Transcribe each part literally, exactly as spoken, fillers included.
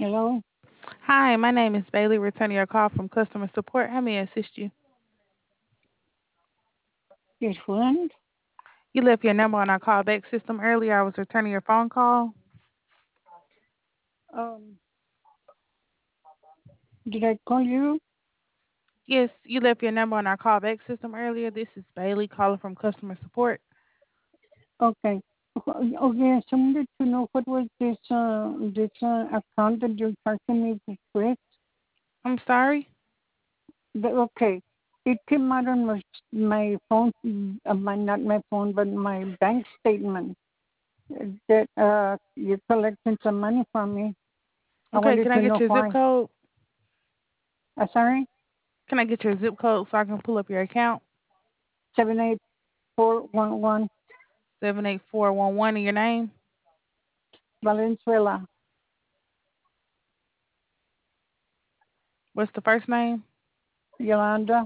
Hello, Hi, my name is Bailey, returning your call from customer support. How may I assist you? yes, friend. You left your number on our callback system earlier. I was returning your phone call. Um, did I call you? Yes, you left your number on our callback system earlier. This is Bailey calling from customer support. Okay. Okay, okay, I wanted to know what was this uh this uh, account that you're charging me with. I'm sorry. The, okay, it came out on my my phone, uh, my not my phone, but my bank statement uh, that uh you're collecting some money from me. I Okay, wanted can I to get know your zip why. code? Uh, sorry, Can I get your zip code so I can pull up your account? seven eight four one one seven eight four one one in your name. Valenzuela, What's the first name? Yolanda.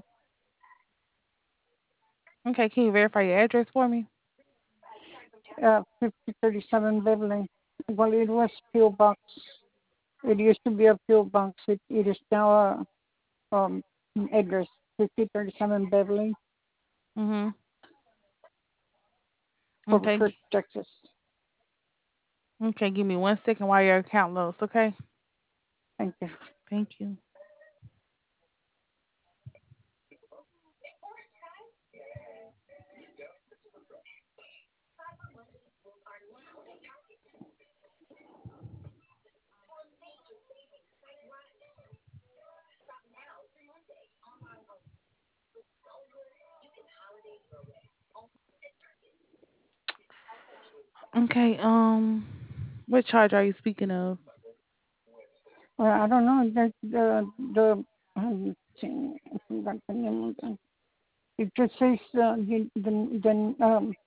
Okay, can you verify your address for me? uh, fifty thirty-seven Beverly. Well, it was fuel box. It used to be a fuel box. It, it is now a um, address fifty thirty-seven Beverly, Mm-hmm. Fort Okay. Worth, Texas. Okay, give me one second while your account loads, okay? Thank you. Thank you. Okay, um, what charge are you speaking of? Well, I don't know. The the the um, I forgot the name of the. It just says uh, the the the um.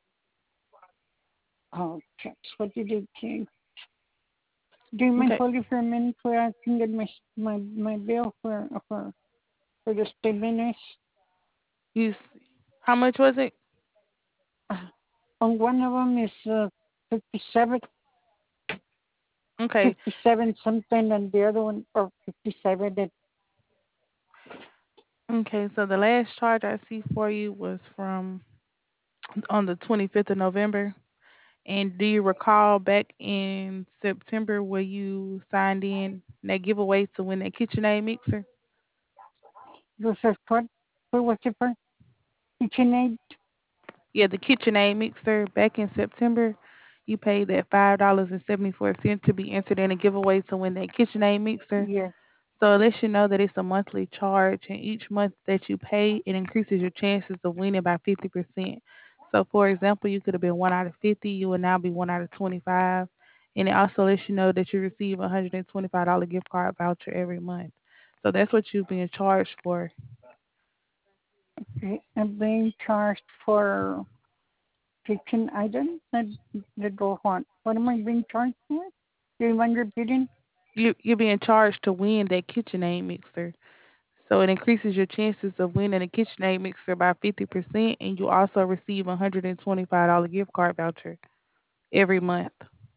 Oh, shucks. What did it say? Do you mind Okay, holding for a minute where I can get my my my bill for for for the statement? you, s- how much was it? On one of them is uh, fifty-seven, Okay, fifty-seven something, and the other one or fifty-seven. That okay, so the last charge I see for you was from on the twenty-fifth of November. And do you recall back in September where you signed in that giveaway to win that KitchenAid mixer? was a what? What was it for? KitchenAid. Yeah, the KitchenAid mixer back in September. You paid that five dollars and seventy four cents to be entered in a giveaway to win that KitchenAid mixer. Yes. So it lets you know that it's a monthly charge, and each month that you pay, it increases your chances of winning by fifty percent. So, for example, you could have been one out of fifty, you will now be one out of twenty-five. And it also lets you know that you receive a one hundred twenty-five dollars gift card voucher every month. So that's what you're being charged for. Okay. I'm being charged for kitchen items. That that go what? What am I being charged for? Do you mind repeating? You, you're being charged to win that KitchenAid mixer. So it increases your chances of winning a KitchenAid mixer by fifty percent, and you also receive a one hundred twenty-five dollars gift card voucher every month.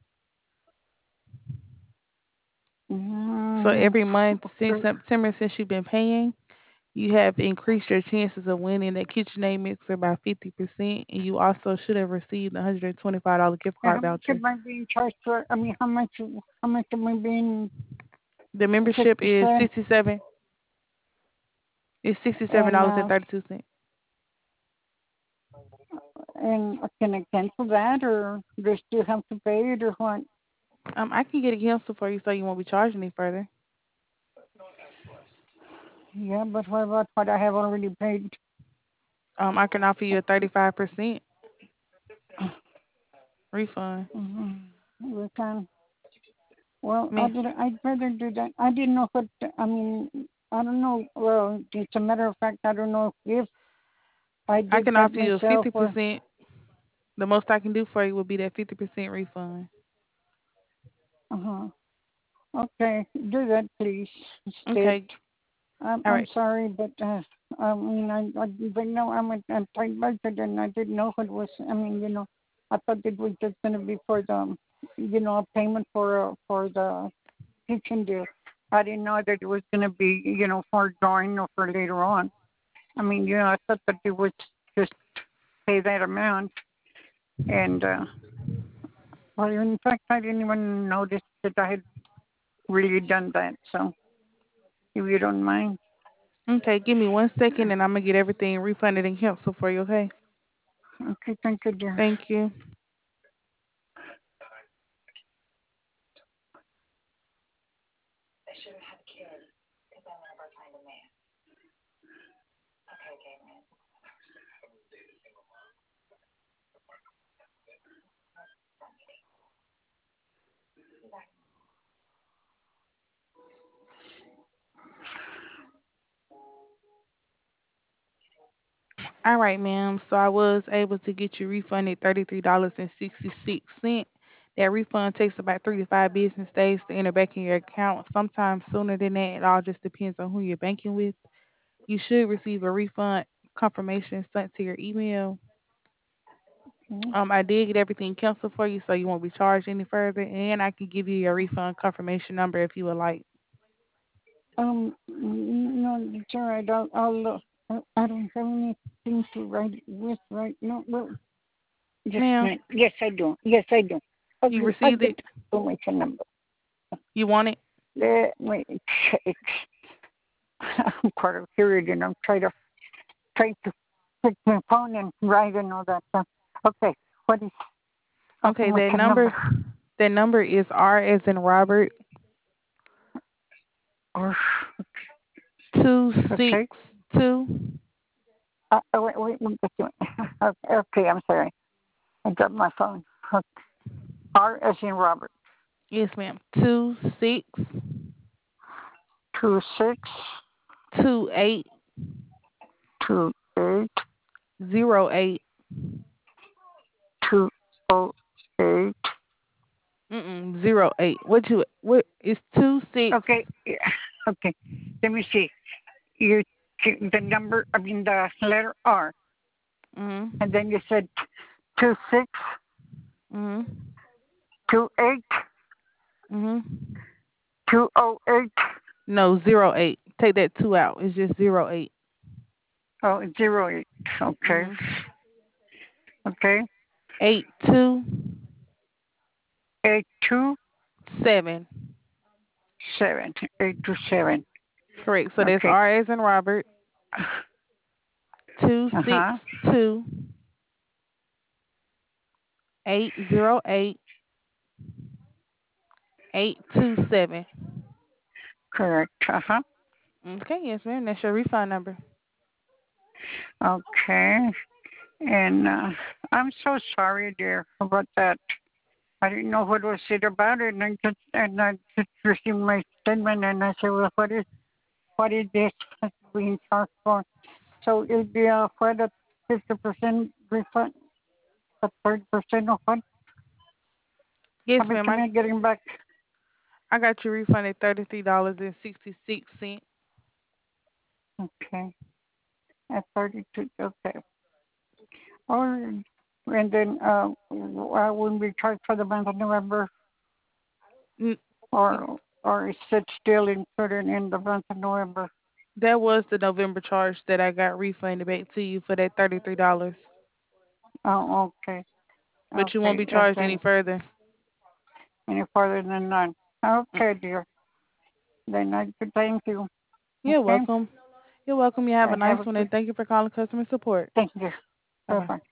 So Mm, every month since okay. September, since you've been paying, you have increased your chances of winning that KitchenAid mixer by fifty percent, and you also should have received a one hundred twenty-five dollars gift And card how much voucher. am I being charged for? I mean, how much? How much am I being? The membership is Fifty-seven. sixty-seven. It's sixty-seven And dollars and uh, thirty-two cents. and can I cancel that, or do I still have to pay it, or what? Um, I can get it canceled for you, so you won't be charged any further. Yeah, but what about what I have already paid? Um, I can offer you a thirty-five percent refund. Mm-hmm. We can. Well, I Me, did. I'd rather do that. I didn't know what. I mean, I don't know. Well, it's a matter of fact, I don't know if I I did can that offer you a myself fifty or. percent. The most I can do for you would be that fifty percent refund. Uh huh. Okay, do that, please. Instead, Okay. I'm All I'm right. sorry, but uh, I mean, I, I but no, I'm a, a tight budget, and I didn't know what was. I mean, you know, I thought it was just going to be for the, you know, a payment for uh, for the teaching, dear. I didn't know that it was going to be, you know, for drawing or for later on. I mean, you know, I thought that it was just pay that amount. And, uh, well, in fact, I didn't even notice that I had really done that. So, if you don't mind. Okay, give me one second and I'm gonna get everything refunded and canceled for you, okay? Okay, thank you, dear. Thank you. All right, ma'am. So I was able to get you refunded thirty-three dollars and sixty-six cents. That refund takes about three to five business days to enter back in your account. Sometimes sooner than that. It all just depends on who you're banking with. You should receive a refund confirmation sent to your email. Okay. Um, I did get everything canceled for you, so you won't be charged any further, and I can give you your refund confirmation number if you would like. Um, no, it's all right. I'll, I'll uh, I I don't have anything to write it with right now. Well, just a Ma'am, minute. Yes, I do. Yes, I do. you Okay, I received get it. the information number. You want it? Let me check. I'm part of period, and I'm trying to trying to pick my phone and write and all that stuff. Okay, what is Okay, that confirmation number, number? that number is R as in Robert Or two six okay. two. Uh, oh, wait, wait, wait, just a minute. Okay, okay, I'm sorry. I dropped my phone. Okay. R as in Robert. Yes, ma'am. Two six Two six two eight two eight zero eight. two oh eight. Mm zero eight. What you what is two six? Okay, yeah. Okay. Let me see. You the number. I mean the letter R, Mhm. and then you said two six Mhm. two eight Mhm. two oh eight. No, zero eight. Take that two out. It's just zero eight. Oh, zero eight. Okay. Mhm. Okay. Eight two Eight two seven. seven. Eight two seven. Correct. So that's Okay. R as in Robert. Two Uh six huh. two eight zero eight eight two seven. Correct. Uh huh. Okay, yes, ma'am. That's your refund number. Okay. And uh, I'm so sorry, dear, about that. I didn't know what was it about it, and I just and I just received my statement, and I said, well, what is what is this being charged for? So it'll be uh, for the fifty percent refund, the thirty percent of what? Yes, How much ma'am. am I I getting back? I got you refunded thirty three dollars and sixty six cents. Okay, at thirty-two. Okay. Or and then uh, I wouldn't be charged for the month of November, or or is it still included in the month of November? That was the November charge that I got refunded back to you for that thirty three dollars. Oh, okay. But you won't Okay, be and charged any then further. any further than that. Mm. Okay, dear. Then I could thank you. You're Okay. welcome. You're welcome. You have a I have nice a one good and thank you for calling customer support. thank you. Bye Bye bye. bye.